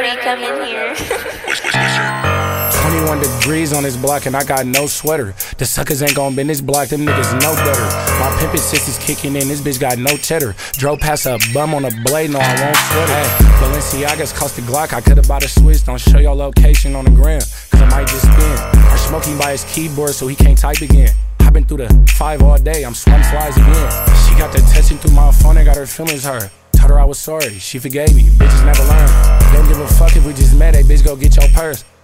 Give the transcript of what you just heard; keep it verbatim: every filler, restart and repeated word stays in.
you come in here. twenty-one degrees on this block and I got no sweater. The suckers ain't gon' bend this block, them niggas know better. My pimpin' sister's kicking in, this bitch got no cheddar. Drove past a bum on a blade, no I won't sweat it. Hey, Balenciaga's cost the Glock, I could've bought a Swiss. Don't show your location on the gram, cause I might just spin. Or smoking by his keyboard so he can't type again. I been through the five all day, I'm swam slides again. She got the texting through my phone and got her feelings hurt. Told her I was sorry, she forgave me, bitches never learn. Don't give a fuck if we just met, hey bitch go get your purse.